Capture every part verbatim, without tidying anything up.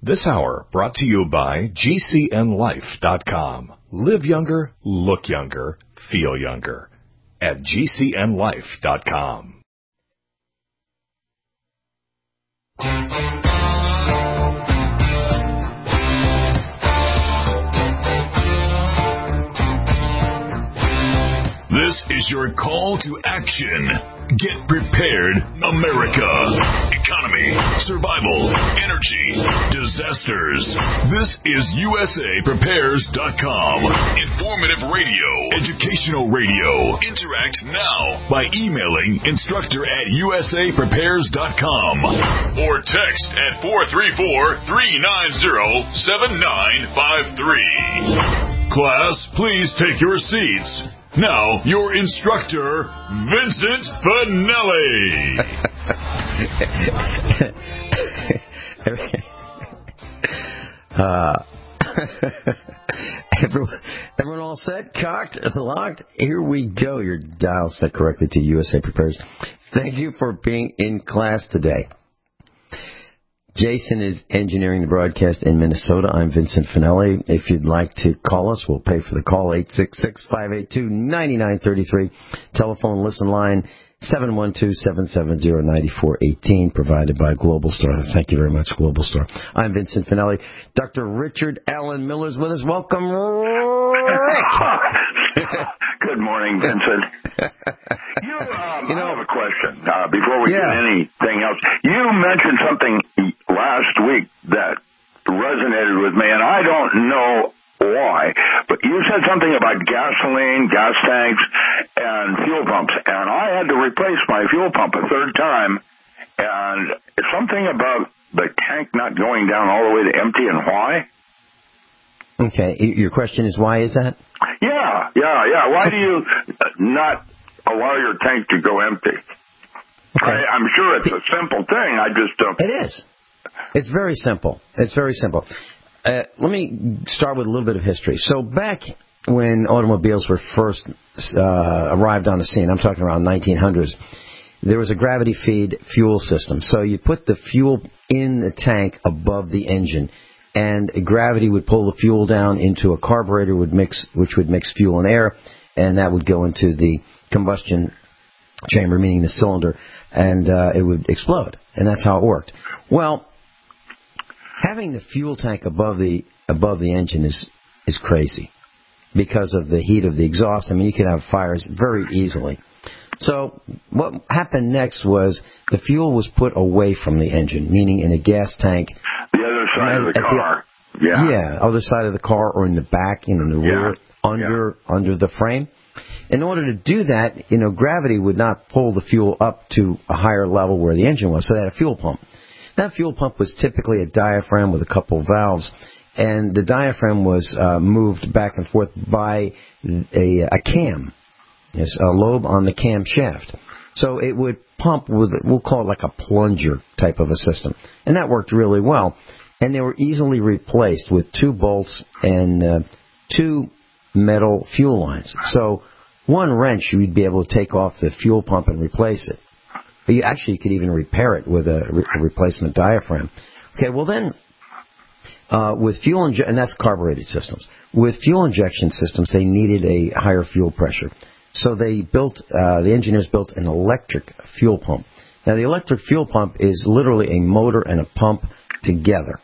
This hour brought to you by G C N life dot com. Live younger, look younger, feel younger at G C N life dot com. This is your call to action. Get prepared, America. Economy, survival, energy, disasters. This is U S A Prepares dot com. Informative radio, educational radio. Interact now by emailing instructor at U S A Prepares dot com or text at four three four, three nine zero, seven nine five three. Class, please take your seats. Now, your instructor, Vincent Finelli. uh, everyone, everyone all set? Cocked? Locked? Here we go. Your dial set correctly to U S A Prepares. Thank you for being in class today. Jason is engineering the broadcast in Minnesota. I'm Vincent Finelli. If you'd like to call us, we'll pay for the call, eight six six, five eight two, nine nine three three. Telephone listen line, seven one two, seven seven zero, nine four one eight, provided by Global Star. Thank you very much, Global Star. I'm Vincent Finelli. Doctor Richard Allen Miller's with us. Welcome, Rick. Good morning, Vincent. You, um, you know, I have a question uh, before we yeah. get anything else. You mentioned something last week that resonated with me, and I don't know why, but you said something about gasoline, gas tanks, and fuel pumps, and I had to replace my fuel pump a third time, and something about the tank not going down all the way to empty, and why? Okay, your question is why is that? Yeah, yeah, yeah. Why do you not allow your tank to go empty? Okay. I, I'm sure it's a simple thing. I just don't. It is. It's very simple. It's very simple. Uh, let me start with a little bit of history. So back when automobiles were first uh, arrived on the scene, I'm talking around nineteen hundreds, there was a gravity feed fuel system. So you put the fuel in the tank above the engine, and gravity would pull the fuel down into a carburetor, would mix, which would mix fuel and air, and that would go into the combustion chamber, meaning the cylinder, and uh, it would explode. And that's how it worked. Well, having the fuel tank above the above the engine is is crazy because of the heat of the exhaust. I mean, you could have fires very easily. So what happened next was the fuel was put away from the engine, meaning in a gas tank. The other side of the car. The, yeah. Yeah, other side of the car or in the back, in the rear, yeah. under yeah. under the frame. In order to do that, you know, gravity would not pull the fuel up to a higher level where the engine was, so they had a fuel pump. That fuel pump was typically a diaphragm with a couple valves, and the diaphragm was uh, moved back and forth by a, a cam, yes, a lobe on the cam shaft. So it would pump with, we'll call it like a plunger type of a system, and that worked really well. And they were easily replaced with two bolts and uh, two metal fuel lines. So one wrench, you'd be able to take off the fuel pump and replace it. But you actually you could even repair it with a, re- a replacement diaphragm. Okay, well then, uh, with fuel inje- and that's carbureted systems. With fuel injection systems, they needed a higher fuel pressure, so they built. Uh, the engineers built an electric fuel pump. Now, the electric fuel pump is literally a motor and a pump together,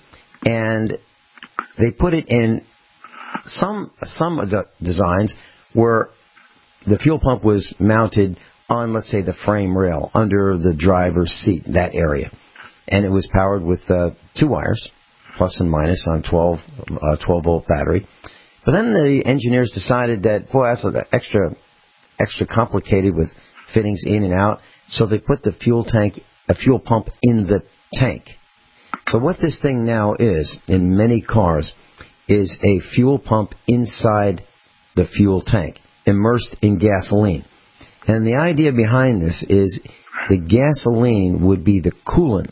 and they put it in some some of the designs where the fuel pump was mounted on, let's say, the frame rail, under the driver's seat, that area. And it was powered with uh, two wires, plus and minus, on twelve, uh, twelve volt battery. But then the engineers decided that, boy, that's extra, extra complicated with fittings in and out. So they put the fuel tank, a fuel pump in the tank. So what this thing now is, in many cars, is a fuel pump inside the fuel tank, immersed in gasoline. And the idea behind this is the gasoline would be the coolant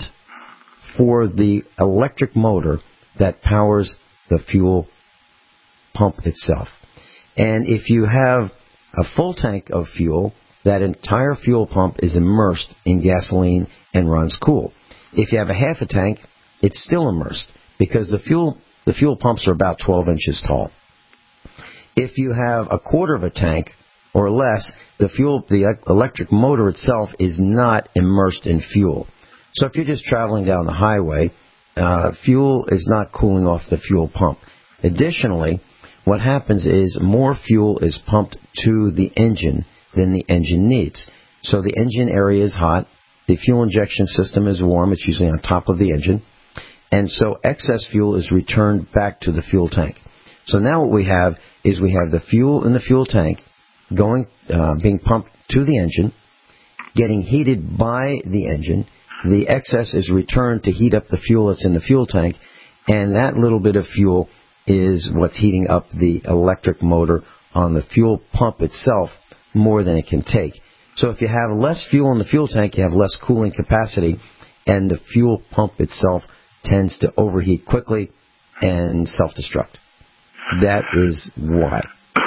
for the electric motor that powers the fuel pump itself. And if you have a full tank of fuel, that entire fuel pump is immersed in gasoline and runs cool. If you have a half a tank, it's still immersed because the fuel the fuel pumps are about twelve inches tall. If you have a quarter of a tank or less, the fuel, the electric motor itself is not immersed in fuel. So if you're just traveling down the highway, uh, fuel is not cooling off the fuel pump. Additionally, what happens is more fuel is pumped to the engine than the engine needs. So the engine area is hot, the fuel injection system is warm, it's usually on top of the engine, and so excess fuel is returned back to the fuel tank. So now what we have is we have the fuel in the fuel tank going, uh, being pumped to the engine, getting heated by the engine. The excess is returned to heat up the fuel that's in the fuel tank, and that little bit of fuel is what's heating up the electric motor on the fuel pump itself more than it can take. So if you have less fuel in the fuel tank, you have less cooling capacity, and the fuel pump itself tends to overheat quickly and self-destruct. That is why.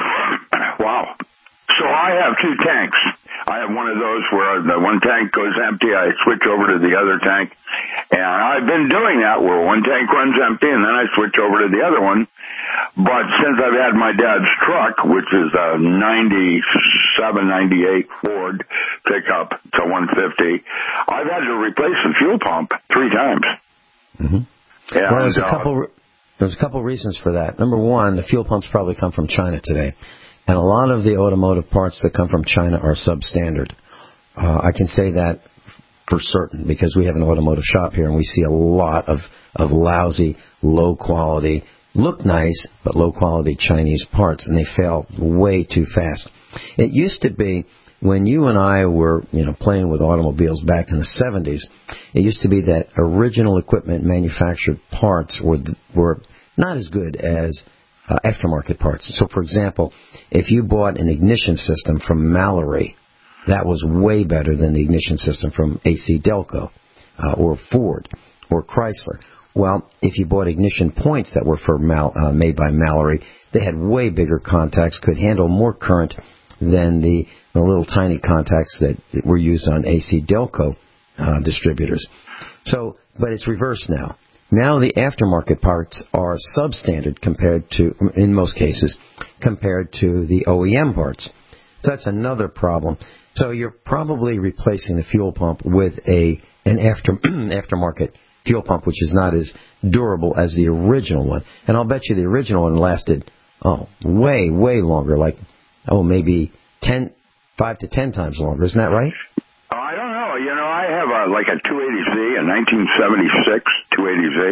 Wow. So I have two tanks. I have one of those where the one tank goes empty, I switch over to the other tank, and I've been doing that where one tank runs empty and then I switch over to the other one. But since I've had my dad's truck, which is a ninety-seven, ninety-eight Ford pickup to one fifty, I've had to replace the fuel pump three times. Mm-hmm. And, well, there's a uh, couple... There's a couple reasons for that. Number one, the fuel pumps probably come from China today. And a lot of the automotive parts that come from China are substandard. Uh, I can say that for certain because we have an automotive shop here and we see a lot of, of lousy, low-quality, look nice, but low-quality Chinese parts, and they fail way too fast. It used to be when you and I were, you know, playing with automobiles back in the seventies, it used to be that original equipment manufactured parts were were not as good as uh, aftermarket parts. So, for example, if you bought an ignition system from Mallory, that was way better than the ignition system from A C Delco uh, or Ford or Chrysler. Well, if you bought ignition points that were for Mal, uh, made by Mallory, they had way bigger contacts, could handle more current than the, the little tiny contacts that were used on A C Delco uh, distributors. So, but it's reversed now. Now the aftermarket parts are substandard compared to, in most cases, compared to the O E M parts. So that's another problem. So you're probably replacing the fuel pump with a an after aftermarket fuel pump, which is not as durable as the original one. And I'll bet you the original one lasted, oh, way, way longer, like Oh, maybe ten, five to ten times longer. Isn't that right? I don't know. You know, I have a, like a two eighty Z, a nineteen seventy-six two eighty Z,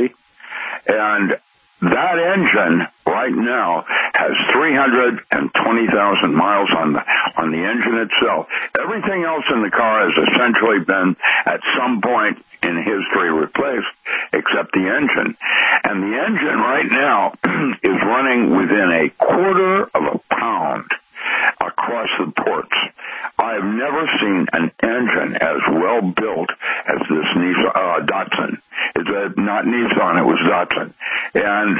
and that engine right now has three hundred twenty thousand miles on the on the engine itself. Everything else in the car has essentially been at some point in history replaced, except the engine. And the engine right now is running within a quarter of a pound across the ports. I've never seen an engine as well built as this Nissan, uh, Datsun. It's a, not Nissan, it was Datsun. And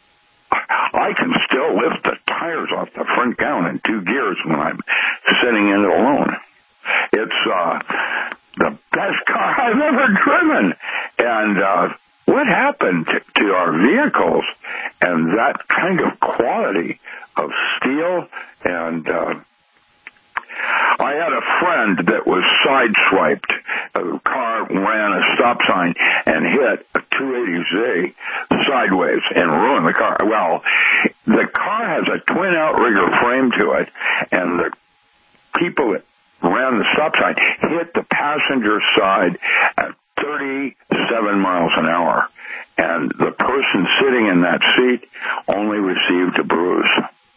I can still lift the tires off the front gown in two gears when I'm sitting in it alone. It's uh, the best car I've ever driven. And uh, what happened to, to our vehicles and that kind of quality of steel? And uh, I had a friend that was sideswiped. A car ran a stop sign and hit a two eighty Z sideways and ruined the car. Well, the car has a twin outrigger frame to it, and the people that ran the stop sign hit the passenger side at thirty-seven miles an hour, and the person sitting in that seat only received a bruise.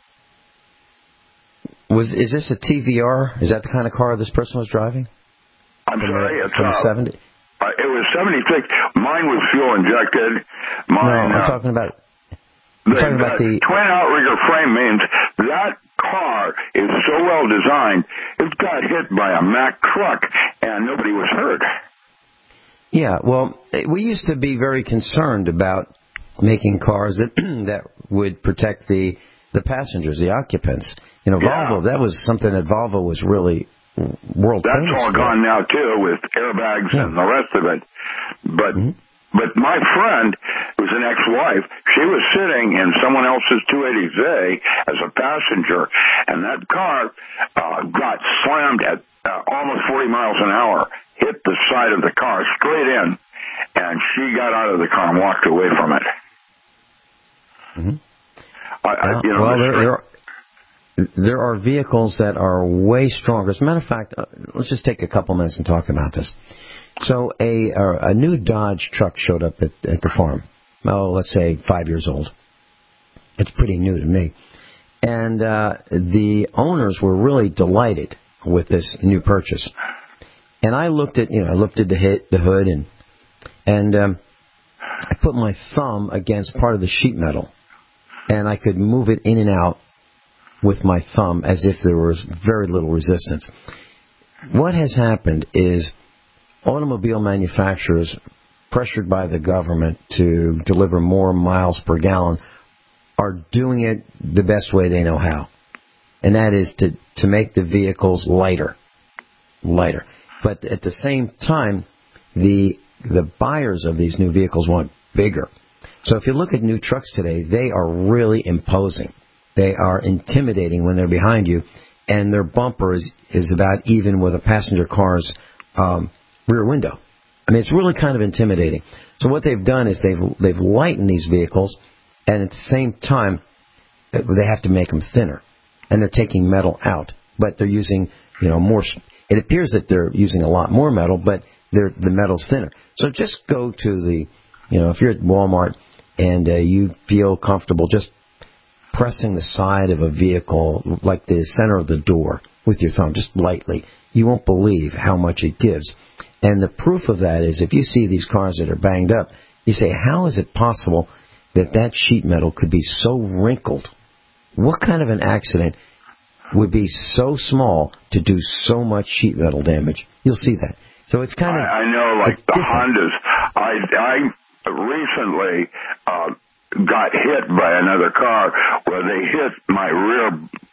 Was is this a T V R? Is that the kind of car this person was driving? I'm from sorry, the, it's from uh, seventy. Uh, it was seventy-six. Mine was fuel injected. Mine, no, I'm uh, talking about. I'm the, talking about the twin outrigger frame means that car is so well designed. It got hit by a Mack truck and nobody was hurt. Yeah, well, we used to be very concerned about making cars that that would protect the the passengers, the occupants. You know, Yeah. Volvo. That was something that Volvo was really world That's famous all for. gone now too, with airbags Yeah. and the rest of it. But mm-hmm. but my friend, who's an ex-wife, she was sitting in someone else's two eighty Z as a passenger, and that car uh, got slammed at uh, almost forty miles an hour, hit the side of the car straight in, and she got out of the car and walked away from it. Mm-hmm. I, I, you know, well, there, there, are, there are vehicles that are way stronger. As a matter of fact, uh, let's just take a couple minutes and talk about this. So a a new Dodge truck showed up at, at the farm. Oh, let's say five years old. It's pretty new to me. And uh, the owners were really delighted with this new purchase. And I looked at, you know, I lifted the, hit, the hood and and um, I put my thumb against part of the sheet metal, and I could move it in and out with my thumb as if there was very little resistance. What has happened is automobile manufacturers, pressured by the government to deliver more miles per gallon, are doing it the best way they know how. And that is to, to make the vehicles lighter. Lighter. But at the same time, the the buyers of these new vehicles want bigger. So if you look at new trucks today, they are really imposing. They are intimidating when they're behind you, and their bumper is, is about even with a passenger car's um, rear window. I mean, it's really kind of intimidating. So what they've done is they've they've lightened these vehicles, and at the same time, they have to make them thinner, and they're taking metal out, but they're using, you know, more. It appears that they're using a lot more metal, but they're, the metal's thinner. So just go to the, you know, if you're at Walmart and uh, you feel comfortable just pressing the side of a vehicle, like the center of the door, with your thumb, just lightly, you won't believe how much it gives. And the proof of that is if you see these cars that are banged up, you say, how is it possible that that sheet metal could be so wrinkled? What kind of an accident would be so small to do so much sheet metal damage? You'll see that. So it's kind of... I, I know, like the different. Hondas. I, I recently uh, got hit by another car where they hit my rear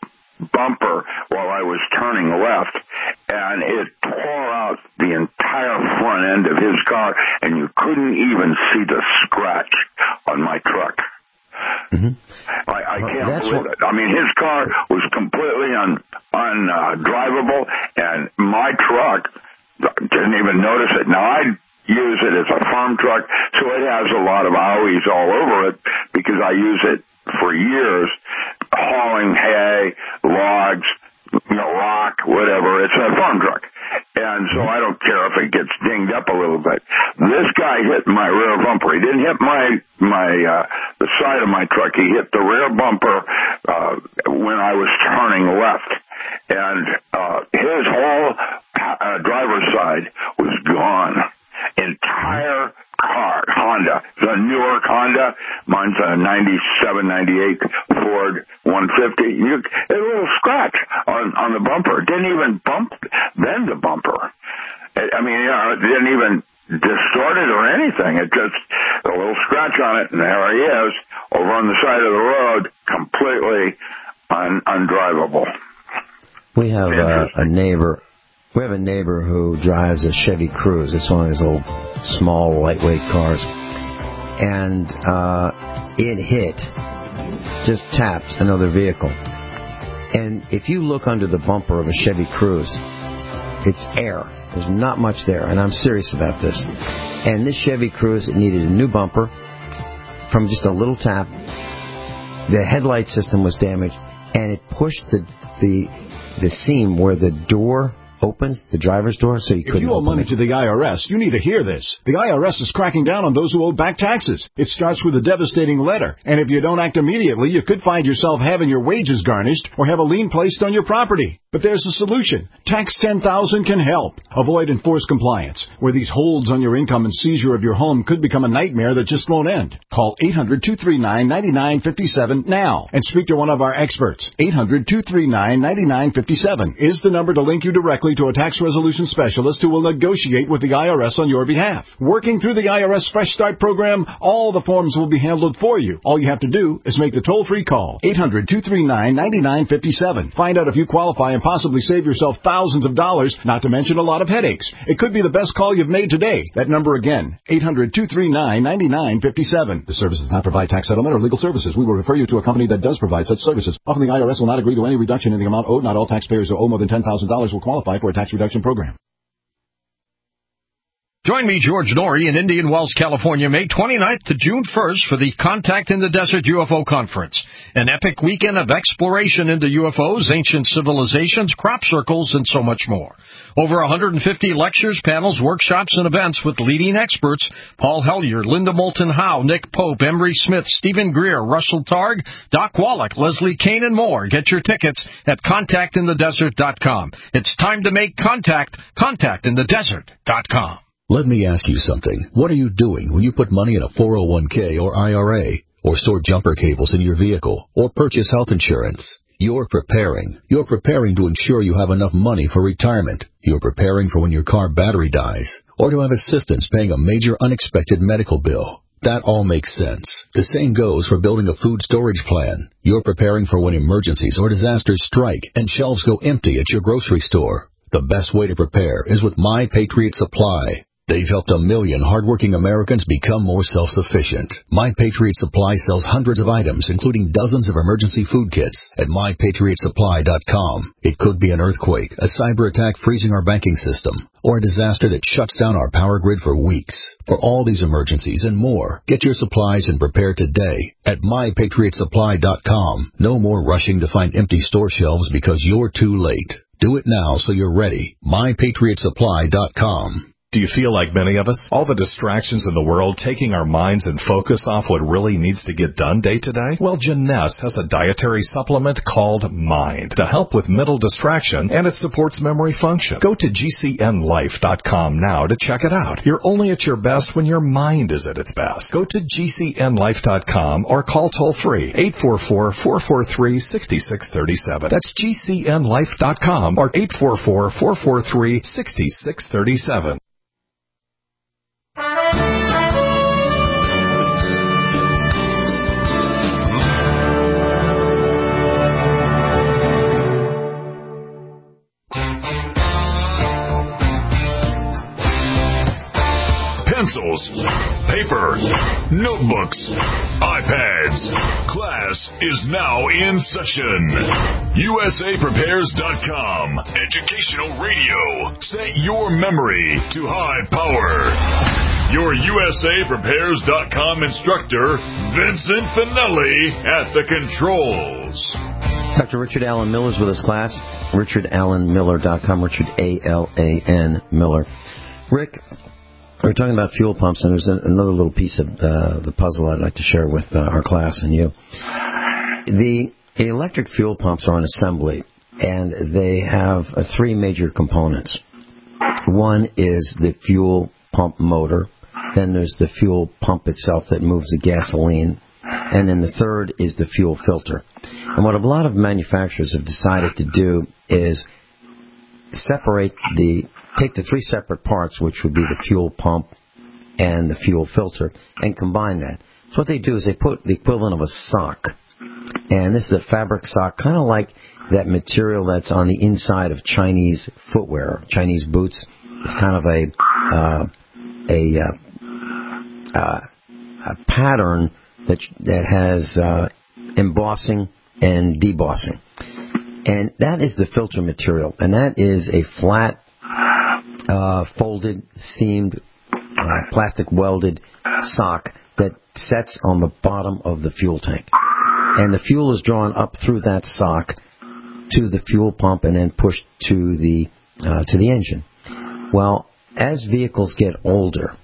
bumper while I was turning left, and it tore out the entire front end of his car, and you couldn't even see the scratch on my truck. Mm-hmm. I, I can't well, believe what... it. I mean, his car was completely un, undrivable, and my truck didn't even notice it. Now, I use it as a farm truck, so it has a lot of owies all over it because I use it for years hauling hay, logs, you know, rock, whatever. It's a farm truck. And so I don't care if it gets dinged up a little bit. This guy hit my rear bumper. He didn't hit my, my, uh, the side of my truck. He hit the rear bumper, uh, when I was turning left. And, uh, his whole, uh, driver's side was gone. Entire car, Honda. It's a newer Honda. Mine's a ninety-seven, ninety-eight Ford one fifty. You, a little scratch on, on the bumper. It didn't even bump, bend the bumper. I mean, you know, it didn't even distort it or anything. It just, a little scratch on it, and there he is, over on the side of the road, completely un, undrivable. We have uh, a neighbor... We have a neighbor who drives a Chevy Cruze. It's one of his old, small, lightweight cars. And uh, it hit, just tapped another vehicle. And if you look under the bumper of a Chevy Cruze, it's air. There's not much there, and I'm serious about this. And this Chevy Cruze, it needed a new bumper from just a little tap. The headlight system was damaged, and it pushed the the, the seam where the door opens, the driver's door, so you couldn't. If you owe money to the I R S, you need to hear this. The I R S is cracking down on those who owe back taxes. It starts with a devastating letter, and if you don't act immediately, you could find yourself having your wages garnished or have a lien placed on your property. But there's a solution. Tax ten thousand can help. Avoid enforced compliance, where these holds on your income and seizure of your home could become a nightmare that just won't end. Call eight hundred, two three nine, nine nine five seven now and speak to one of our experts. eight hundred, two three nine, nine nine five seven is the number to link you directly to a tax resolution specialist who will negotiate with the I R S on your behalf. Working through the I R S Fresh Start program, all the forms will be handled for you. All you have to do is make the toll-free call. eight hundred, two three nine, nine nine five seven. Find out if you qualify and possibly save yourself thousands of dollars, not to mention a lot of headaches. It could be the best call you've made today. That number again, eight hundred, two three nine, nine nine five seven. The service does not provide tax settlement or legal services. We will refer you to a company that does provide such services. Often the I R S will not agree to any reduction in the amount owed. Not all taxpayers who owe more than ten thousand dollars will qualify for a tax reduction program. Join me, George Norrie, in Indian Wells, California, May twenty-ninth to June first for the Contact in the Desert U F O Conference, an epic weekend of exploration into U F Os, ancient civilizations, crop circles, and so much more. Over one hundred fifty lectures, panels, workshops, and events with leading experts: Paul Hellyer, Linda Moulton Howe, Nick Pope, Emery Smith, Stephen Greer, Russell Targ, Doc Wallach, Leslie Kane, and more. Get your tickets at contact in the desert dot com. It's time to make contact. contact in the desert dot com. Let me ask you something. What are you doing when you put money in a four oh one k or I R A, or store jumper cables in your vehicle, or purchase health insurance? You're preparing. You're preparing to ensure you have enough money for retirement. You're preparing for when your car battery dies, or to have assistance paying a major unexpected medical bill. That all makes sense. The same goes for building a food storage plan. You're preparing for when emergencies or disasters strike and shelves go empty at your grocery store. The best way to prepare is with My Patriot Supply. They've helped a million hardworking Americans become more self-sufficient. My Patriot Supply sells hundreds of items, including dozens of emergency food kits, at my patriot supply dot com. It could be an earthquake, a cyber attack freezing our banking system, or a disaster that shuts down our power grid for weeks. For all these emergencies and more, get your supplies and prepare today at my patriot supply dot com. No more rushing to find empty store shelves because you're too late. Do it now so you're ready. my patriot supply dot com. Do you feel like many of us? All the distractions in the world taking our minds and focus off what really needs to get done day to day? Well, Jeunesse has a dietary supplement called Mind to help with mental distraction, and it supports memory function. Go to G C N life dot com now to check it out. You're only at your best when your mind is at its best. Go to G C N life dot com or call toll-free eight four four, four four three, six six three seven. That's G C N life dot com or eight four four, four four three, six six three seven. Pencils, paper, notebooks, iPads. Class is now in session. U S A Prepares dot com. Educational radio. Set your memory to high power. Your U S A Prepares dot com instructor, Vincent Finelli, at the controls. Doctor Richard Alan Miller is with us, class. richard allen miller dot com. Richard, A L A N, Miller. Rick, we're talking about fuel pumps, and there's another little piece of uh, the puzzle I'd like to share with uh, our class and you. The electric fuel pumps are on assembly, and they have uh, three major components. One is the fuel pump motor. Then there's the fuel pump itself that moves the gasoline. And then the third is the fuel filter. And what a lot of manufacturers have decided to do is separate the, take the three separate parts, which would be the fuel pump and the fuel filter, and combine that. So what they do is they put the equivalent of a sock. And this is a fabric sock, kind of like that material that's on the inside of Chinese footwear, Chinese boots. It's kind of a, uh, a, uh, uh, a pattern that that has uh, embossing and debossing. And that is the filter material. And that is a flat, uh, folded, seamed, uh, plastic welded sock that sets on the bottom of the fuel tank. And the fuel is drawn up through that sock to the fuel pump and then pushed to the uh, to the engine. Well, as vehicles get older,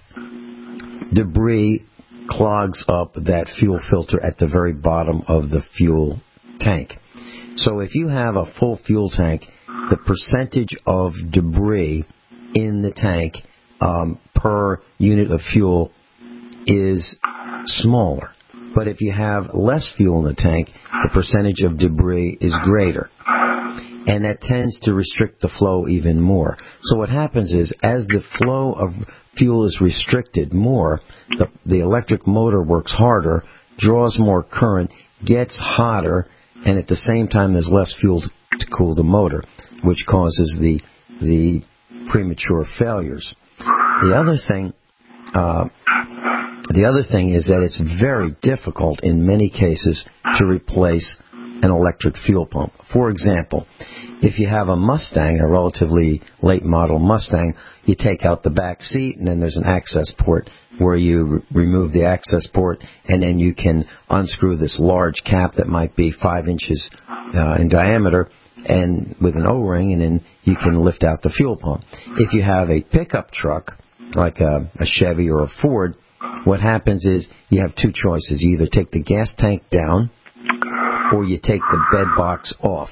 debris clogs up that fuel filter at the very bottom of the fuel tank. So if you have a full fuel tank, the percentage of debris in the tank um, per unit of fuel is smaller. But if you have less fuel in the tank, the percentage of debris is greater. And that tends to restrict the flow even more. So what happens is, as the flow of fuel is restricted more, the, the electric motor works harder, draws more current, gets hotter, and at the same time there's less fuel to, to cool the motor. which causes the the premature failures. The other thing, uh, the other thing is that it's very difficult in many cases to replace an electric fuel pump. For example, if you have a Mustang, a relatively late model Mustang, you take out the back seat and then there's an access port where you re- remove the access port and then you can unscrew this large cap that might be five inches uh, in diameter and with an O-ring, and then you can lift out the fuel pump. If you have a pickup truck like a, a Chevy or a Ford, what happens is you have two choices. You either take the gas tank down or you take the bed box off.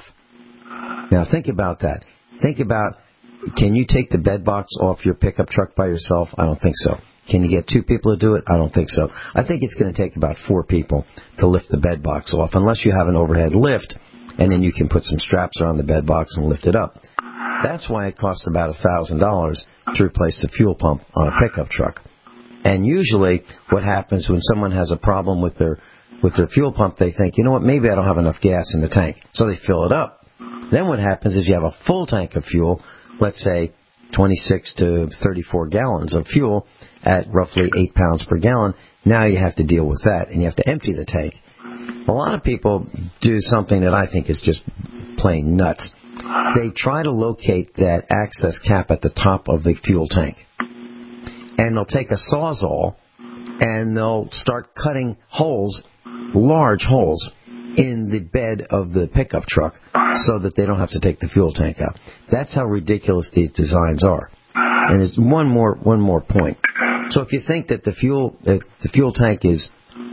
Now think about that. Think about, can you take the bed box off your pickup truck by yourself? I don't think so. Can you get two people to do it? I don't think so. I think it's going to take about four people to lift the bed box off, unless you have an overhead lift, and then you can put some straps around the bed box and lift it up. That's why it costs about one thousand dollars to replace the fuel pump on a pickup truck. And usually what happens when someone has a problem with their with their fuel pump, they think, you know what, maybe I don't have enough gas in the tank. So they fill it up. Then what happens is you have a full tank of fuel, let's say twenty-six to thirty-four gallons of fuel at roughly eight pounds per gallon. Now you have to deal with that, and you have to empty the tank. A lot of people do something that I think is just plain nuts. They try to locate that access cap at the top of the fuel tank. And they'll take a Sawzall, and they'll start cutting holes, large holes, in the bed of the pickup truck so that they don't have to take the fuel tank out. That's how ridiculous these designs are. And it's one more one more point. So if you think that the fuel uh, the fuel tank is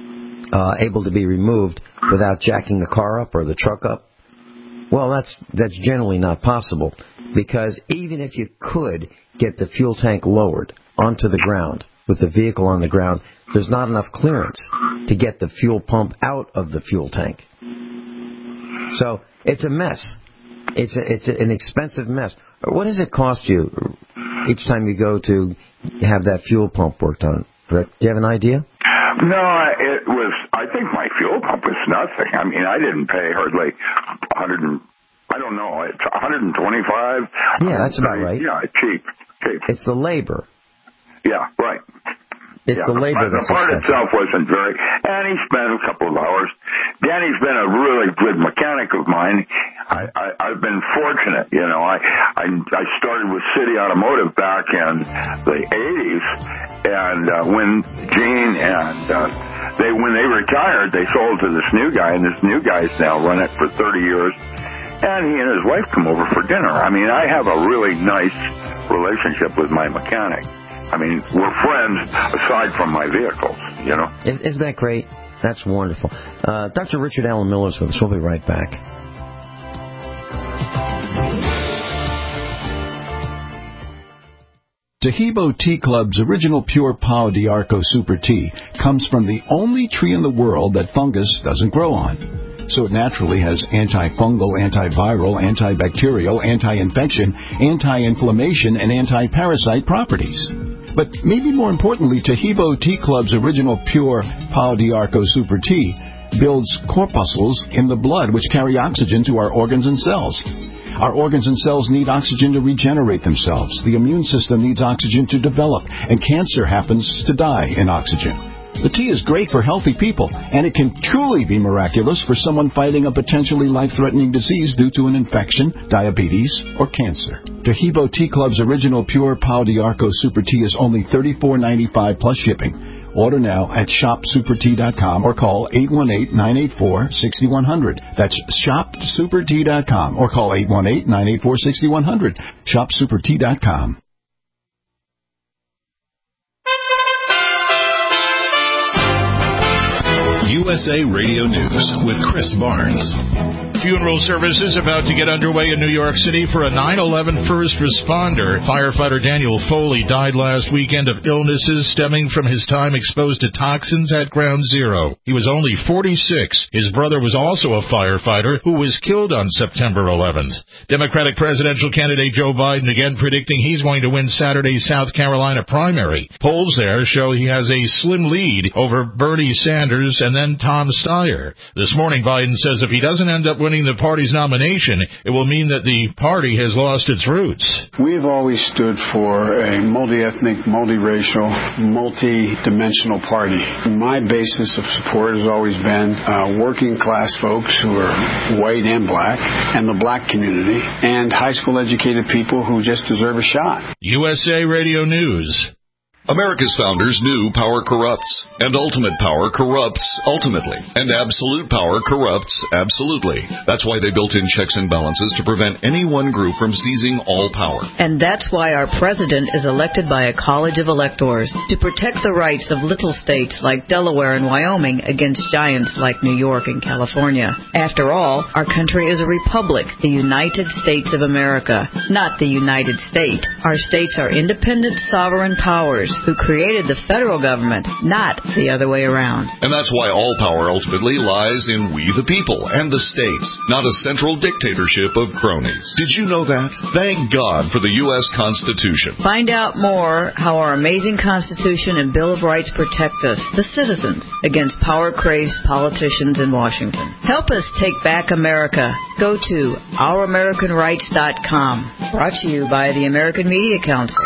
uh, able to be removed without jacking the car up or the truck up, well, that's that's generally not possible, because even if you could get the fuel tank lowered onto the ground with the vehicle on the ground, there's not enough clearance to get the fuel pump out of the fuel tank. So it's a mess. It's a, it's an expensive mess. What does it cost you each time you go to have that fuel pump worked on? Rick, do you have an idea? No, it was, I think my fuel pump was nothing. I mean, I didn't pay hardly one hundred and, I don't know, it's one hundred twenty-five. Yeah, that's about right. Yeah, cheap, cheap. It's the labor. Yeah, right. It's yeah, the labor that's the part expensive. itself wasn't very, and he spent a couple of hours. Danny's been a really good mechanic of mine. I, I, I've been fortunate, you know. I, I I started with City Automotive back in the eighties, and uh, when Gene and uh, they when they retired, they sold to this new guy, and this new guy's now run it for thirty years. And he and his wife come over for dinner. I mean, I have a really nice relationship with my mechanic. I mean, we're friends aside from my vehicles, you know. Isn't that great? That's wonderful. Uh, Doctor Richard Allen Miller is with us. We'll be right back. Taheebo Tea Club's original pure Pau d'Arco Super Tea comes from the only tree in the world that fungus doesn't grow on. So it naturally has antifungal, antiviral, antibacterial, anti-infection, anti-inflammation, and anti-parasite properties. But maybe more importantly, Taheebo Tea Club's original pure Pau d'Arco Super Tea builds corpuscles in the blood which carry oxygen to our organs and cells. Our organs and cells need oxygen to regenerate themselves. The immune system needs oxygen to develop, and cancer happens to die in oxygen. The tea is great for healthy people, and it can truly be miraculous for someone fighting a potentially life-threatening disease due to an infection, diabetes, or cancer. Taheebo Tea Club's original pure Pau d'Arco Super Tea is only thirty-four ninety-five plus shipping. Order now at shop super tea dot com or call eight one eight, nine eight four, six one zero zero. That's shop super tea dot com or call eight one eight, nine eight four, six one zero zero. shop super tea dot com. U S A Radio News with Chris Barnes. Funeral services about to get underway in New York City for a nine eleven first responder. Firefighter Daniel Foley died last weekend of illnesses stemming from his time exposed to toxins at Ground Zero. He was only forty-six. His brother was also a firefighter who was killed on September eleventh. Democratic presidential candidate Joe Biden again predicting he's going to win Saturday's South Carolina primary. Polls there show he has a slim lead over Bernie Sanders and then Tom Steyer. This morning, Biden says if he doesn't end up winning winning the party's nomination, it will mean that the party has lost its roots. We've always stood for a multi-ethnic, multi-racial, multi-dimensional party. My basis of support has always been uh, working-class folks who are white and black, and the black community, and high school-educated people who just deserve a shot. U S A Radio News. America's founders knew power corrupts, and ultimate power corrupts ultimately, and absolute power corrupts absolutely. That's why they built in checks and balances to prevent any one group from seizing all power. And that's why our president is elected by a college of electors to protect the rights of little states like Delaware and Wyoming against giants like New York and California. After all, our country is a republic, the United States of America, not the United States. Our states are independent sovereign powers who created the federal government, not the other way around. And that's why all power ultimately lies in we the people and the states, not a central dictatorship of cronies. Did you know that? Thank God for the U S Constitution. Find out more how our amazing Constitution and Bill of Rights protect us, the citizens, against power-crazed politicians in Washington. Help us take back America. Go to our american rights dot com. Brought to you by the American Media Council.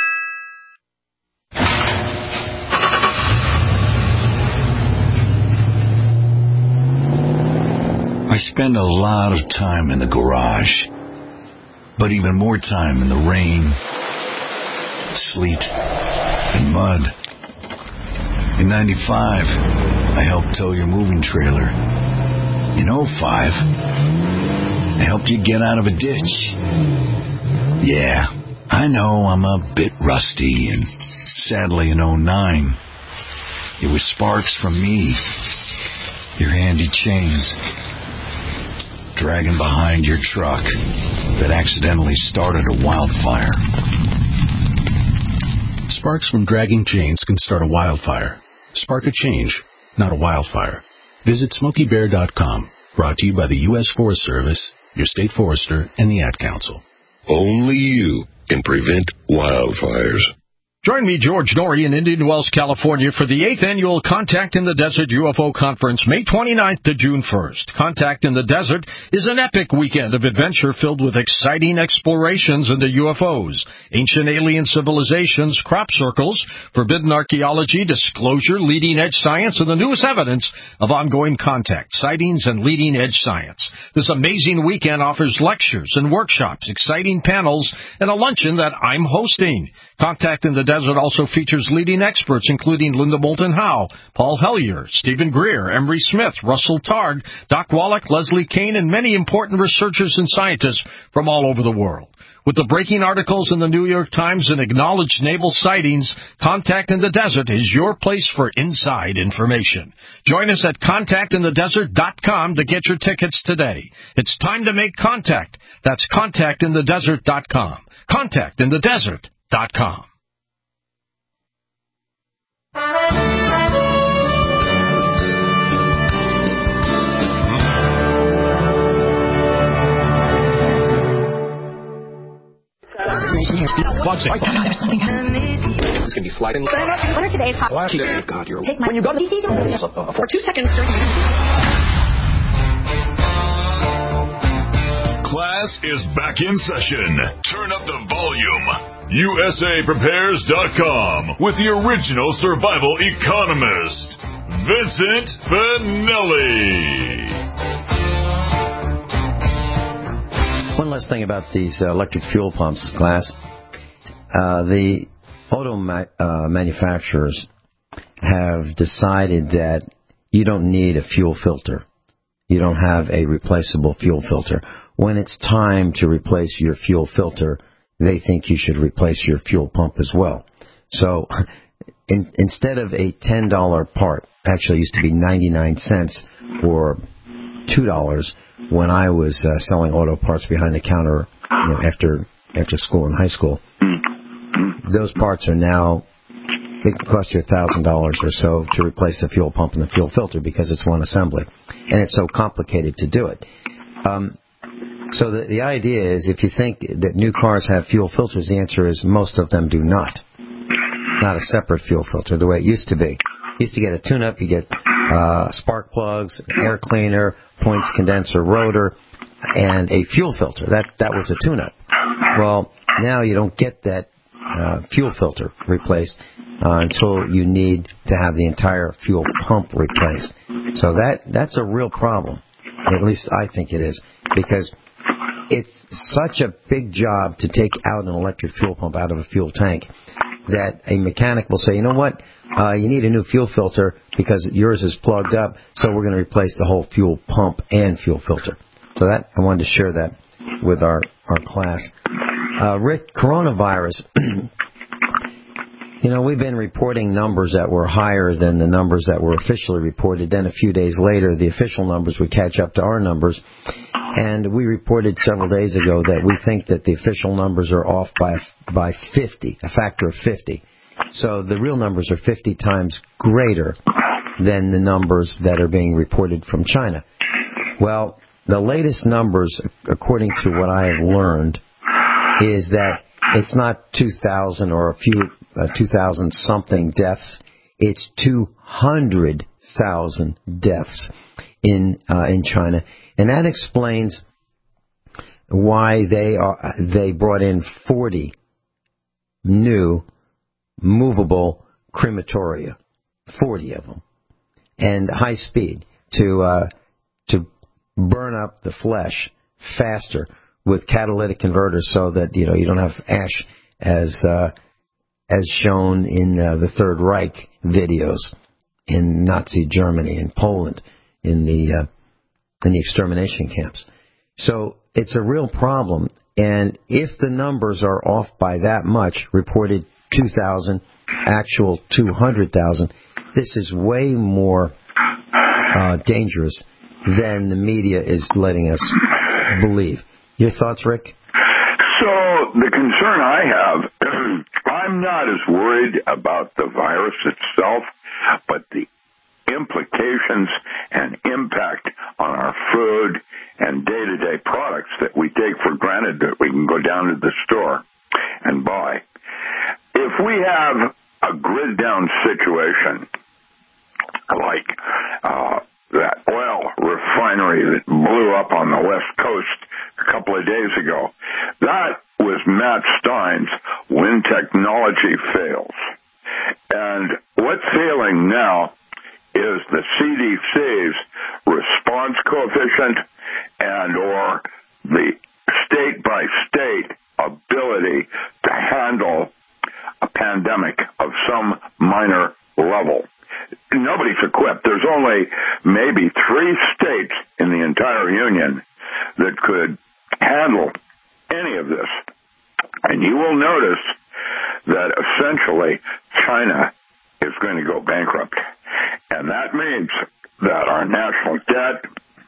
I spend a lot of time in the garage, but even more time in the rain, sleet, and mud. In ninety-five, I helped tow your moving trailer. In oh five, I helped you get out of a ditch. Yeah, I know I'm a bit rusty, and sadly in oh nine, it was sparks from me, your handy chains, dragging behind your truck that accidentally started a wildfire. Sparks from dragging chains can start a wildfire. Spark a change, not a wildfire. Visit Smokey Bear dot com. Brought to you by the U S Forest Service, your state forester, and the Ad Council. Only you can prevent wildfires. Join me, George Norrie, in Indian Wells, California, for the eighth Annual Contact in the Desert U F O Conference, May twenty-ninth to June first. Contact in the Desert is an epic weekend of adventure filled with exciting explorations into U F Os, ancient alien civilizations, crop circles, forbidden archaeology, disclosure, leading-edge science, and the newest evidence of ongoing contact, sightings, and leading-edge science. This amazing weekend offers lectures and workshops, exciting panels, and a luncheon that I'm hosting. Contact in the Desert also features leading experts, including Linda Moulton Howe, Paul Hellyer, Stephen Greer, Emery Smith, Russell Targ, Doc Wallach, Leslie Kane, and many important researchers and scientists from all over the world. With the breaking articles in the New York Times and acknowledged naval sightings, Contact in the Desert is your place for inside information. Join us at contact in the desert dot com to get your tickets today. It's time to make contact. That's contact in the desert dot com. contact in the desert dot com. There's something happening. It's going to be sliding. What are today's hot? Well, God, you're... Take my... When you go to the... For two seconds. Class is back in session. Turn up the volume. U S A Prepares dot com with the original survival economist, Vincent Finelli. One last thing about these uh, electric fuel pumps, class. Uh, the auto ma- uh, manufacturers have decided that you don't need a fuel filter. You don't have a replaceable fuel filter. When it's time to replace your fuel filter, they think you should replace your fuel pump as well. So in, instead of a ten dollars part, actually it used to be ninety-nine cents or two dollars when I was uh, selling auto parts behind the counter, you know, after after school in high school. Those parts are now, it can cost you one thousand dollars or so to replace the fuel pump and the fuel filter because it's one assembly. And it's so complicated to do it. Um, so the, the idea is if you think that new cars have fuel filters, the answer is most of them do not. Not a separate fuel filter the way it used to be. You used to get a tune-up, you get uh, spark plugs, an air cleaner, points condenser rotor, and a fuel filter. That that was a tune-up. Well, now you don't get that uh, fuel filter replaced uh, until you need to have the entire fuel pump replaced. So that that's a real problem. At least I think it is, because it's such a big job to take out an electric fuel pump out of a fuel tank that a mechanic will say, you know what, uh, you need a new fuel filter because yours is plugged up, so we're going to replace the whole fuel pump and fuel filter. So that I wanted to share that with our, our class. Uh, Rick, coronavirus. You know, we've been reporting numbers that were higher than the numbers that were officially reported. Then a few days later, the official numbers would catch up to our numbers. And we reported several days ago that we think that the official numbers are off by by fifty, a factor of fifty. So the real numbers are fifty times greater than the numbers that are being reported from China. Well, the latest numbers, according to what I have learned, is that it's not two thousand or a few, uh, two thousand something deaths. It's two hundred thousand deaths in uh, in China, and that explains why they are they brought in forty new movable crematoria, forty of them, and high speed to uh, to burn up the flesh faster with catalytic converters, so that you know you don't have ash as uh, as shown in uh, the Third Reich videos in Nazi Germany and Poland in the uh, in the extermination camps. So it's a real problem, and if the numbers are off by that much, reported two thousand, actual two hundred thousand, this is way more uh, dangerous than the media is letting us believe. Your thoughts, Rick? So the concern I have, I'm not as worried about the virus itself, but the implications and impact on our food and day-to-day products that we take for granted that we can go down to the store and buy. If we have a grid-down situation like uh, that oil refinery that blew up on the West Coast a couple of days ago, that was Matt Stein's when technology fails. And what's failing now is the C D C's response coefficient and or the state-by-state ability to handle a pandemic of some minor level. Nobody's equipped. There's only maybe three states in the entire union that could handle any of this. And you will notice that essentially China is going to go bankrupt. And that means that our national debt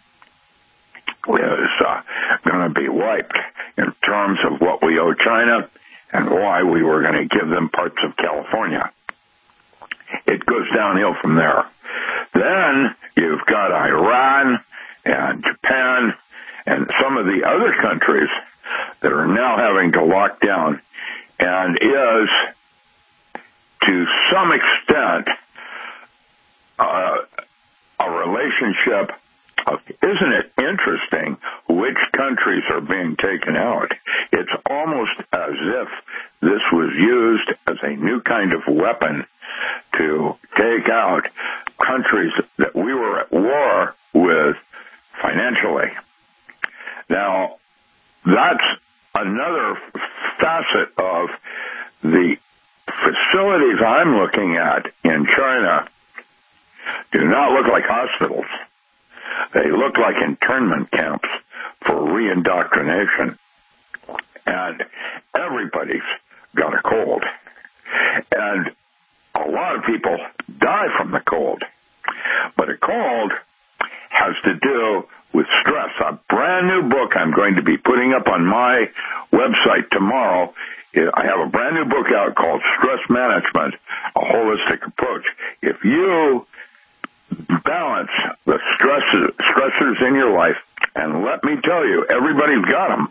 is uh, going to be wiped in terms of what we owe China and why we were going to give them parts of California. It goes downhill from there. Then you've got Iran and Japan and some of the other countries that are now having to lock down, and is, to some extent, uh, a relationship of, isn't it interesting which countries are being taken out? It's almost as if this was used as a new kind of weapon to take out countries that we were at war with financially. Now, that's another facet of the facilities I'm looking at in China do not look like hospitals. They look like internment camps for re-indoctrination. And everybody's got a cold. And a lot of people die from the cold. But a cold has to do with stress. A brand new book I'm going to be putting up on my website tomorrow. I have a brand new book out called Stress Management, a Holistic Approach. If you balance the stresses, stressors in your life, and let me tell you, everybody's got them,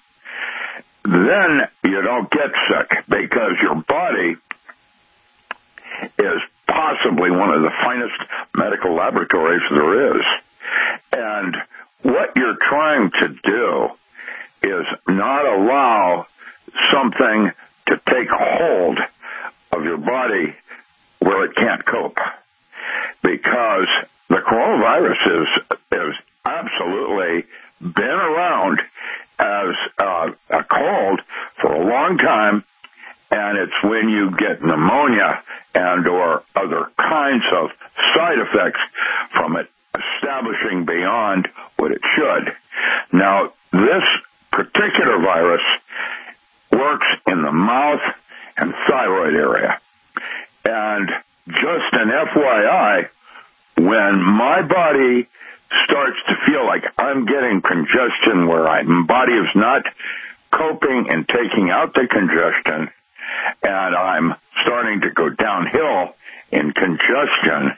then you don't get sick, because your body is possibly one of the finest medical laboratories there is. And what you're trying to do is not allow something to take hold of your body where it can't cope. Because the coronavirus is, is absolutely been around as uh, a cold for a long time, and it's when you get pneumonia and or other kinds of side effects from it establishing beyond what it should. Now, this particular virus works in the mouth and thyroid area. And just an F Y I, when my body starts to feel like I'm getting congestion where my body is not coping and taking out the congestion, and I'm starting to go downhill in congestion,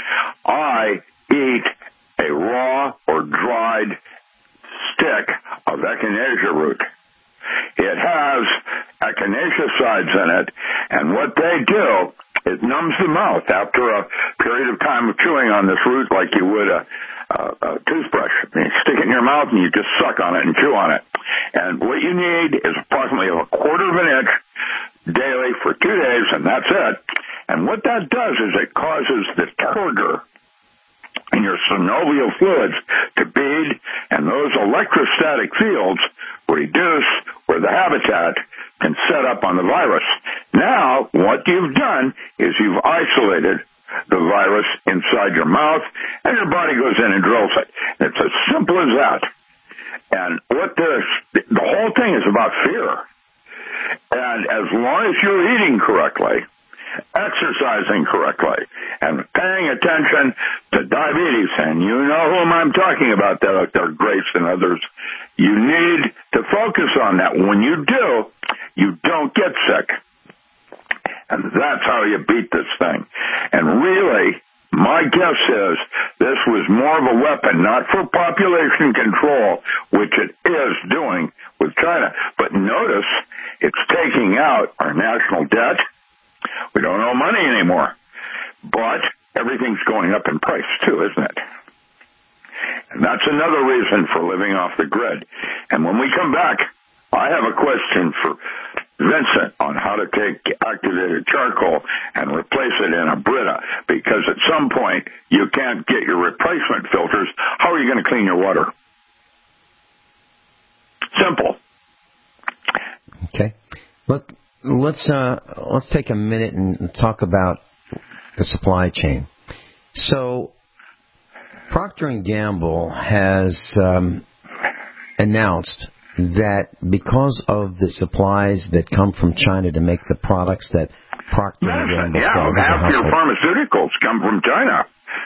I eat a raw or dried stick of echinacea root. It has echinacea-sides in it, and what they do, it numbs the mouth after a period of time of chewing on this root like you would a, a, a toothbrush. You stick it in your mouth and you just suck on it and chew on it. And what you need is approximately a quarter of an inch daily for two days, and that's it. And what that does is it causes the turgor in your synovial fluids to bead, and those electrostatic fields reduce where the habitat can set up on the virus. Now, what you've done is you've isolated the virus inside your mouth, and your body goes in and drills it. It's as simple as that. And what this, the whole thing is about fear. And as long as you're eating correctly, exercising correctly, and paying attention to diabetes, and you know whom I'm talking about, Doctor Grace and others, you need to focus on that. When you do, you don't get sick. And that's how you beat this thing. And really, my guess is this was more of a weapon, not for population control, which it is doing with China. But notice, it's taking out our national debt. We don't owe money anymore. But everything's going up in price, too, isn't it? And that's another reason for living off the grid. And when we come back, I have a question for Vincent on how to take activated charcoal and replace it in a Brita, because at some point you can't get your replacement filters. How are you going to clean your water? Simple. Okay. Let, let's uh, let's take a minute and talk about the supply chain. So, Procter and Gamble has um, announced that because of the supplies that come from China to make the products that Procter and Gamble yeah, sells as a half your household. pharmaceuticals come from China.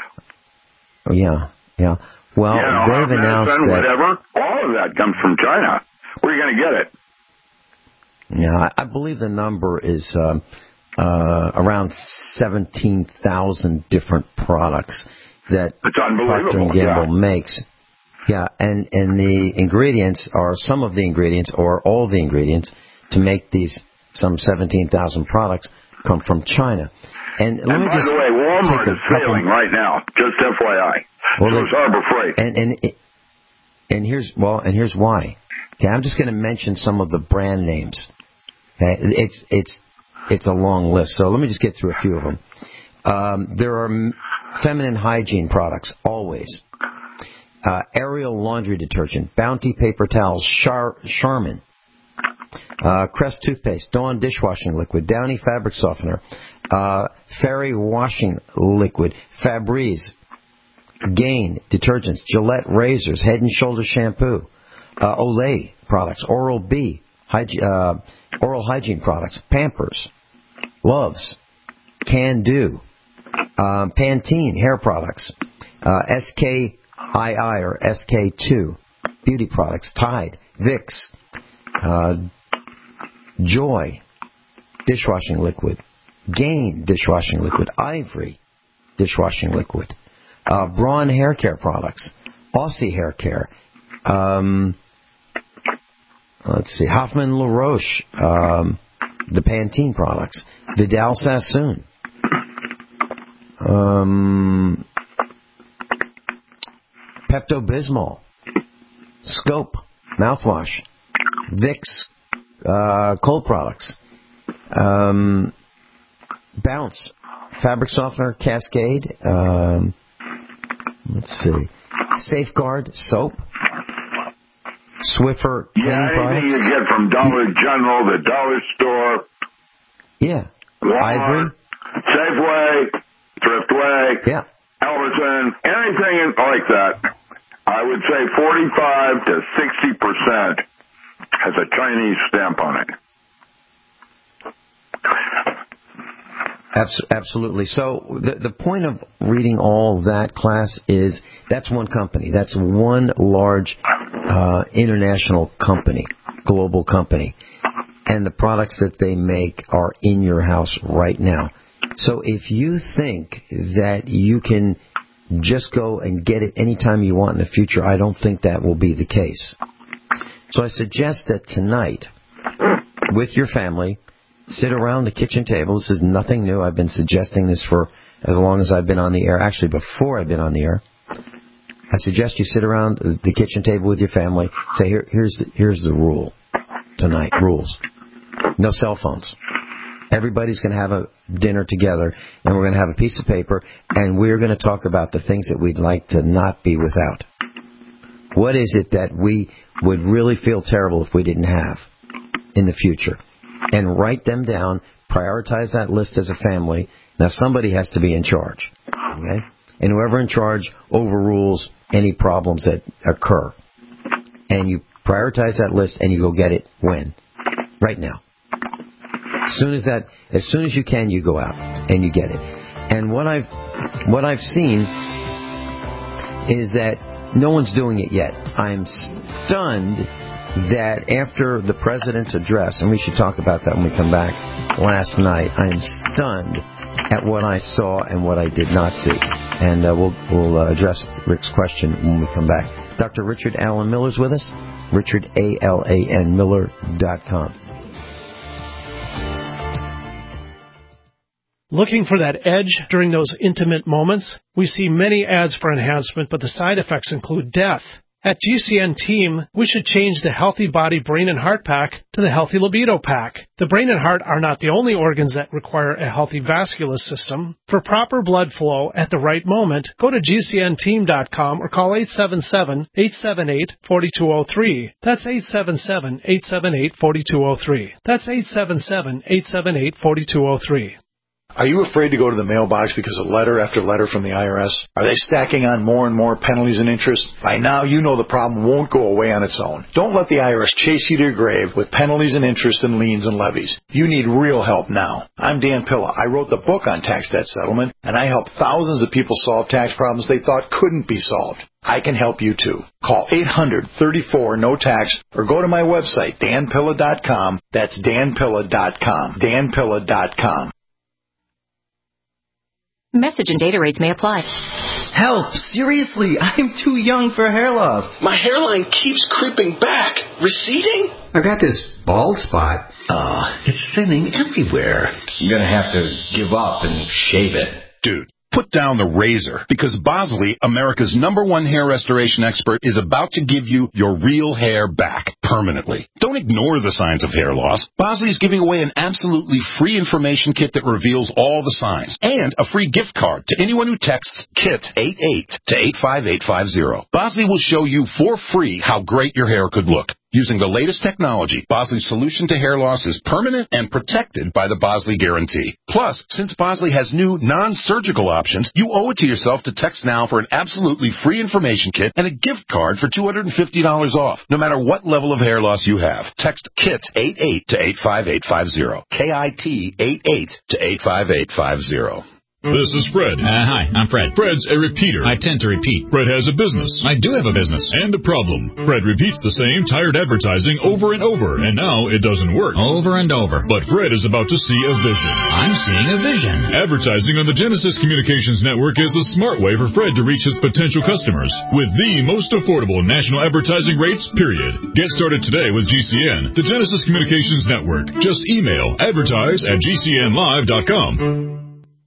Oh, yeah, yeah. Well, you know, they've announced medicine, that whatever, all of that comes from China. Where are you going to get it? Yeah, I believe the number is um, uh, around seventeen thousand different products that Procter and Gamble yeah. makes. Yeah, and, and the ingredients are, some of the ingredients or all the ingredients to make these some seventeen thousand products come from China. And, and let me by just the way, Walmart take a is failing couple, right now, just F Y I. Well, so is Harbor Freight. And, and, and here's, well, and here's why. Okay, I'm just going to mention some of the brand names. Okay, it's, it's, it's a long list, so let me just get through a few of them. Um, there are feminine hygiene products, always. Uh, Ariel laundry detergent, Bounty paper towels, Char- Charmin, uh, Crest toothpaste, Dawn dishwashing liquid, Downy fabric softener, uh, Fairy washing liquid, Febreze, Gain detergents, Gillette razors, Head and Shoulders shampoo, uh, Olay products, Oral-B, hyg- uh, oral hygiene products, Pampers, Loves, Can Do, um, Pantene hair products, uh, S K I I or S K two beauty products, Tide, Vicks, uh, Joy dishwashing liquid, Gain dishwashing liquid, Ivory dishwashing liquid, uh, Braun hair care products, Aussie hair care, um, let's see, Hoffman LaRoche, um, the Pantene products, Vidal Sassoon, um, Pepto-Bismol, Scope, mouthwash, Vicks, uh, cold products, um, Bounce, fabric softener, Cascade, um, let's see, Safeguard, soap, Swiffer, yeah, cleaning anything products. you get from Dollar General, the Dollar Store, yeah, Walmart, Ivory, Safeway, Thriftway, yeah, Albertson, anything like that. I would say forty-five to sixty percent has a Chinese stamp on it. Absolutely. So the the point of reading all that class is that's one company. That's one large uh, international company, global company. And the products that they make are in your house right now. So if you think that you can just go and get it anytime you want in the future, I don't think that will be the case. So I suggest that tonight, with your family, sit around the kitchen table. This is nothing new. I've been suggesting this for as long as I've been on the air. Actually, before I've been on the air. I suggest you sit around the kitchen table with your family. Say, Here, here's the, here's the rule tonight. Rules. No cell phones. Everybody's going to have a dinner together, and we're going to have a piece of paper, and we're going to talk about the things that we'd like to not be without. What is it that we would really feel terrible if we didn't have in the future? And write them down, prioritize that list as a family. Now, somebody has to be in charge, okay? And whoever in charge overrules any problems that occur. And you prioritize that list, and you go get it when? Right now. As soon as that, as soon as you can, you go out and you get it. And what I've, what I've seen is that no one's doing it yet. I'm stunned that after the president's address, and we should talk about that when we come back, last night, I'm stunned at what I saw and what I did not see. And uh, we'll, we'll uh, address Rick's question when we come back. Doctor Richard Alan Miller's with us, Richard A L A N Miller dot com. Looking for that edge during those intimate moments? We see many ads for enhancement, but the side effects include death. At G C N Team, we should change the Healthy Body, Brain, and Heart Pack to the Healthy Libido Pack. The brain and heart are not the only organs that require a healthy vascular system. For proper blood flow at the right moment, go to G C N team dot com or call eight seven seven, eight seven eight, four two zero three. That's eight seven seven, eight seven eight, four two zero three. That's eight seven seven, eight seven eight, four two zero three. Are you afraid to go to the mailbox because of letter after letter from the I R S? Are they stacking on more and more penalties and interest? By now, you know the problem won't go away on its own. Don't let the I R S chase you to your grave with penalties and interest and liens and levies. You need real help now. I'm Dan Pilla. I wrote the book on tax debt settlement, and I helped thousands of people solve tax problems they thought couldn't be solved. I can help you too. Call eight hundred, thirty-four, no tax or go to my website, dan pilla dot com. That's dan pilla dot com. dan pilla dot com. Message and data rates may apply. Help! Seriously, I'm too young for hair loss. My hairline keeps creeping back. Receding? I've got this bald spot. Uh, it's thinning everywhere. I'm gonna have to give up and shave it. Dude, put down the razor, because Bosley, America's number one hair restoration expert, is about to give you your real hair back permanently. Don't ignore the signs of hair loss. Bosley is giving away an absolutely free information kit that reveals all the signs, and a free gift card to anyone who texts KIT eighty-eight to eight five eight five zero. Bosley will show you for free how great your hair could look. Using the latest technology, Bosley's solution to hair loss is permanent and protected by the Bosley Guarantee. Plus, since Bosley has new non-surgical options, you owe it to yourself to text now for an absolutely free information kit and a gift card for two hundred fifty dollars off, no matter what level of hair loss you have. Text KIT eighty-eight to eight five eight five zero. K I T eighty-eight to eight five eight five zero. This is Fred. Uh, hi, I'm Fred. Fred's a repeater. I tend to repeat. Fred has a business. I do have a business. And a problem. Fred repeats the same tired advertising over and over, and now it doesn't work. Over and over. But Fred is about to see a vision. I'm seeing a vision. Advertising on the Genesis Communications Network is the smart way for Fred to reach his potential customers with the most affordable national advertising rates, period. Get started today with G C N, the Genesis Communications Network. Just email advertise at G C N live dot com.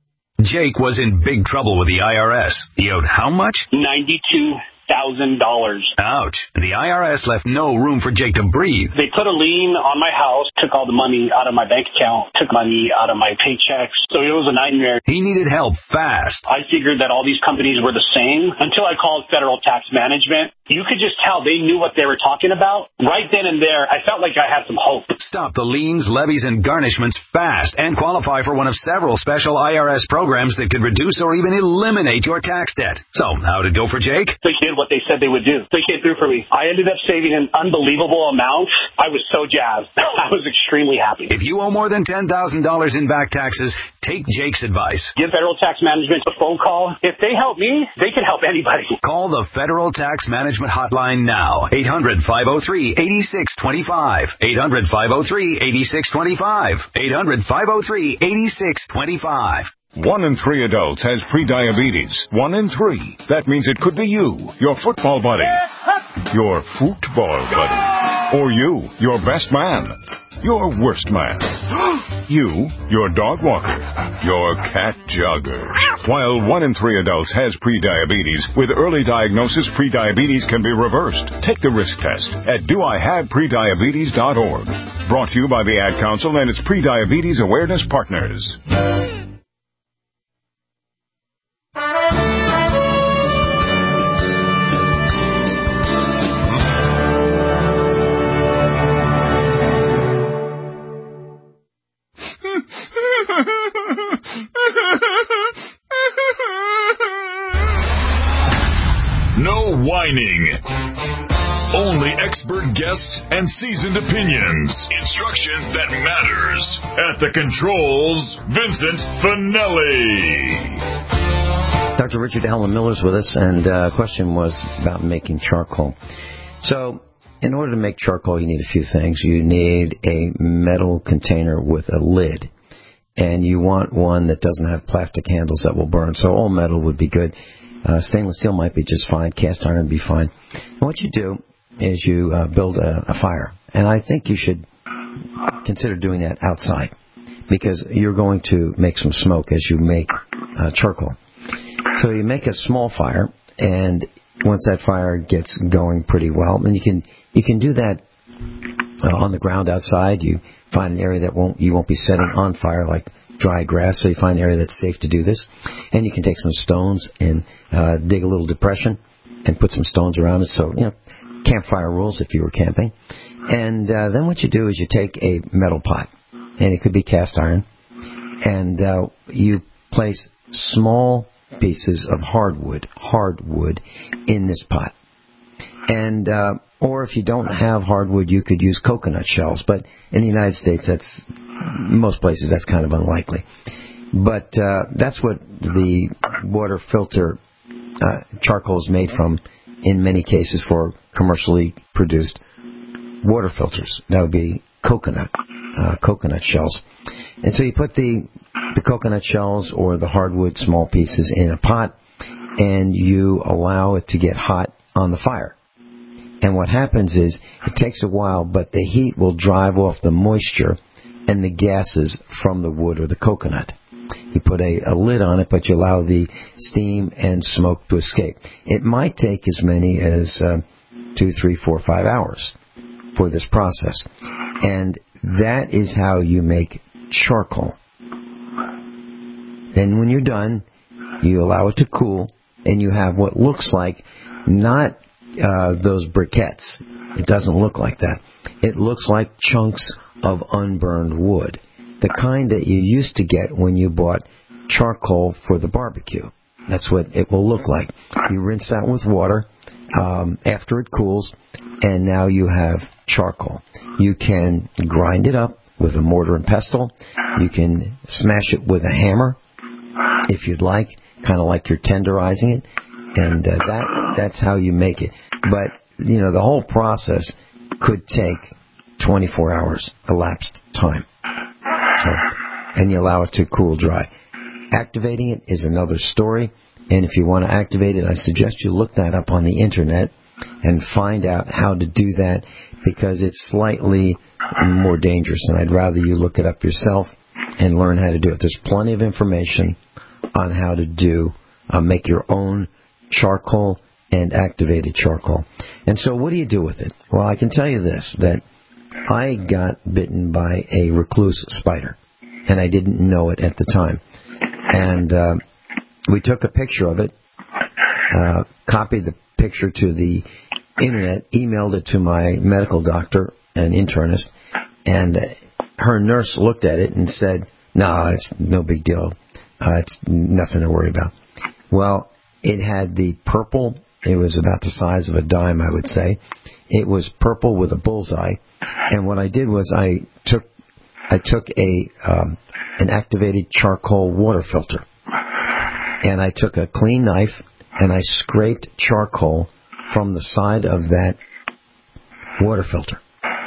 Jake was in big trouble with the I R S. He owed how much? ninety-two thousand dollars. Ouch. The I R S left no room for Jake to breathe. They put a lien on my house, took all the money out of my bank account, took money out of my paychecks. So it was a nightmare. He needed help fast. I figured that all these companies were the same until I called Federal Tax Management. You could just tell they knew what they were talking about. Right then and there, I felt like I had some hope. Stop the liens, levies, and garnishments fast and qualify for one of several special I R S programs that could reduce or even eliminate your tax debt. So, how'd it go for Jake? They did what they said they would do. They came through for me. I ended up saving an unbelievable amount. I was so jazzed. I was extremely happy. If you owe more than ten thousand dollars in back taxes, take Jake's advice. Give Federal Tax Management a phone call. If they help me, they can help anybody. Call the Federal Tax Management Hotline now. eight hundred, five oh three, eight six two five. eight hundred, five oh three, eight six two five. eight hundred, five oh three, eight six two five. One in three adults has prediabetes. One in three. That means it could be you, your football buddy, your football buddy, or you, your best man, your worst man, you, your dog walker, your cat jogger. While one in three adults has prediabetes, with early diagnosis, prediabetes can be reversed. Take the risk test at do I have prediabetes dot org. Brought to you by the Ad Council and its Prediabetes Awareness Partners. No whining. Only expert guests and seasoned opinions. Instruction that matters. At the controls, Vincent Finelli. Doctor Richard Allen Miller's with us, and the uh, question was about making charcoal. So, in order to make charcoal, you need a few things. You need a metal container with a lid. And you want one that doesn't have plastic handles that will burn. So all metal would be good. Uh, stainless steel might be just fine. Cast iron would be fine. And what you do is you uh, build a, a fire. And I think you should consider doing that outside, because you're going to make some smoke as you make uh, charcoal. So you make a small fire, and once that fire gets going pretty well, and you can you can do that uh, on the ground outside. You find an area that won't you won't be setting on fire, like dry grass, so you find an area that's safe to do this. And you can take some stones and uh, dig a little depression and put some stones around it. So, you know, campfire rules if you were camping. And uh, then what you do is you take a metal pot, and it could be cast iron, and uh, you place small pieces of hardwood, hardwood in this pot. And uh, or if you don't have hardwood, you could use coconut shells. But in the United States, that's most places that's kind of unlikely. But uh, that's what the water filter uh, charcoal is made from in many cases for commercially produced water filters. That would be coconut, uh, coconut shells. And so you put the the coconut shells or the hardwood small pieces in a pot, and you allow it to get hot on the fire. And what happens is it takes a while, but the heat will drive off the moisture and the gases from the wood or the coconut. You put a, a lid on it, but you allow the steam and smoke to escape. It might take as many as uh, two, three, four, five hours for this process. And that is how you make charcoal. Then when you're done, you allow it to cool, and you have what looks like not uh, those briquettes. It doesn't look like that. It looks like chunks of unburned wood, the kind that you used to get when you bought charcoal for the barbecue. That's what it will look like. You rinse that with water um, after it cools, and now you have charcoal. You can grind it up with a mortar and pestle. You can smash it with a hammer if you'd like, kind of like you're tenderizing it, and uh, that that's how you make it. But, you know, the whole process could take twenty-four hours elapsed time. So, and you allow it to cool dry. Activating it is another story, and if you want to activate it, I suggest you look that up on the internet and find out how to do that, because it's slightly more dangerous, and I'd rather you look it up yourself and learn how to do it. There's plenty of information on how to do, uh, make your own charcoal and activated charcoal. And so what do you do with it? Well, I can tell you this, that I got bitten by a recluse spider, and I didn't know it at the time. And uh, we took a picture of it, uh, copied the picture to the internet, emailed it to my medical doctor and internist, and her nurse looked at it and said, no, it's no big deal. Uh, it's nothing to worry about. Well, it had the purple. It was about the size of a dime, I would say. It was purple with a bullseye. And what I did was I took I took a um, an activated charcoal water filter, and I took a clean knife and I scraped charcoal from the side of that water filter,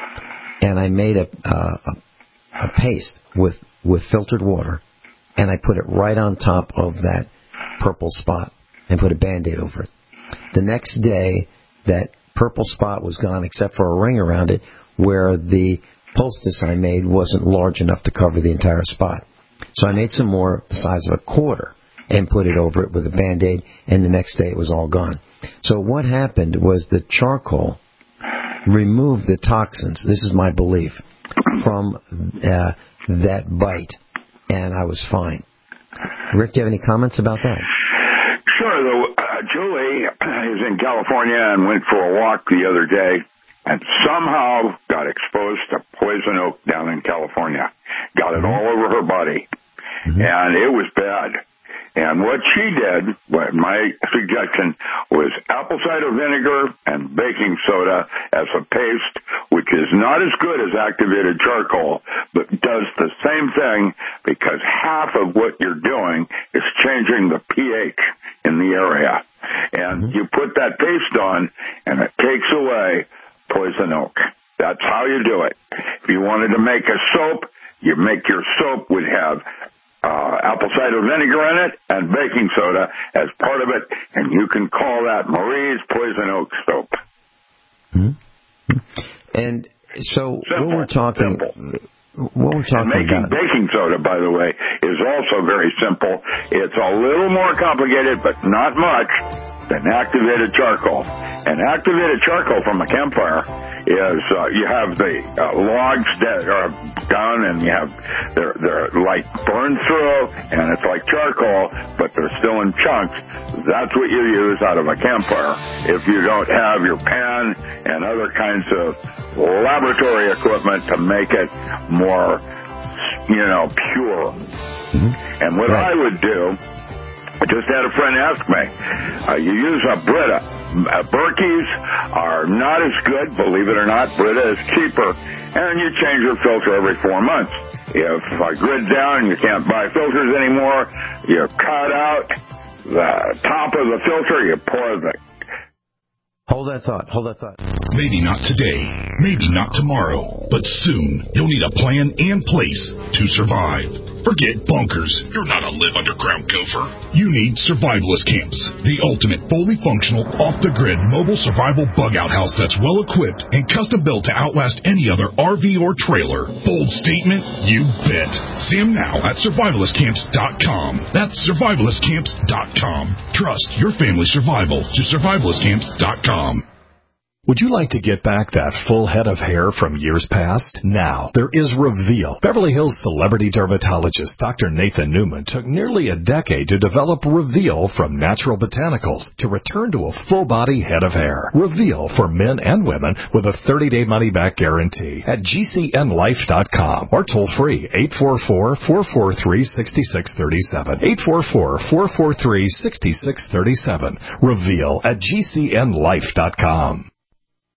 and I made a uh, a, a paste with with filtered water, and I put it right on top of that purple spot and put a Band-Aid over it. The next day, that purple spot was gone except for a ring around it where the poultice I made wasn't large enough to cover the entire spot. So I made some more the size of a quarter and put it over it with a Band-Aid, and the next day it was all gone. So what happened was the charcoal removed the toxins, this is my belief, from uh, that bite, and I was fine. Rick, do you have any comments about that? Sure. The, uh, Julie is in California and went for a walk the other day and somehow got exposed to poison oak down in California. Got it all over her body. Mm-hmm. And it was bad. And what she did, what my suggestion, was apple cider vinegar and baking soda as a paste, which is not as good as activated charcoal, but does the same thing because half of what you're doing is changing the pH in the area. And mm-hmm. you put that paste on, and it takes away poison oak. That's how you do it. If you wanted to make a soap, you make your soap would have Uh, apple cider vinegar in it and baking soda as part of it, and you can call that Marie's Poison Oak Soap. Mm-hmm. And so simple, what we're talking, simple. what we're talking and making about, baking soda, by the way, is also very simple. It's a little more complicated, but not much, than activated charcoal. And activated charcoal from a campfire is uh, you have the uh, logs that are done, and you have they're they're like burned through, and it's like charcoal, but they're still in chunks. That's what you use out of a campfire. If you don't have your pan and other kinds of laboratory equipment to make it more, you know, pure. Mm-hmm. And what right. I would do, I just had a friend ask me, uh, you use a Brita. Uh, Berkey's are not as good, believe it or not. Brita is cheaper, and you change your filter every four months. If a grid's down and you can't buy filters anymore, you cut out the top of the filter, you pour the... Hold that thought, hold that thought. Maybe not today, maybe not tomorrow, but soon you'll need a plan and place to survive. Forget bunkers. You're not a live underground gopher. You need Survivalist Camps, the ultimate fully functional, off-the-grid mobile survival bug-out house that's well-equipped and custom-built to outlast any other R V or trailer. Bold statement? You bet. See them now at survivalist camps dot com. That's survivalist camps dot com. Trust your family's survival to survivalist camps dot com. Would you like to get back that full head of hair from years past? Now, there is Reveal. Beverly Hills celebrity dermatologist Doctor Nathan Newman took nearly a decade to develop Reveal from natural botanicals to return to a full-body head of hair. Reveal for men and women with a thirty-day money-back guarantee at G C N life dot com or toll-free eight four four, four four three, six six three seven. eight four four, four four three, six six three seven. Reveal at G C N life dot com.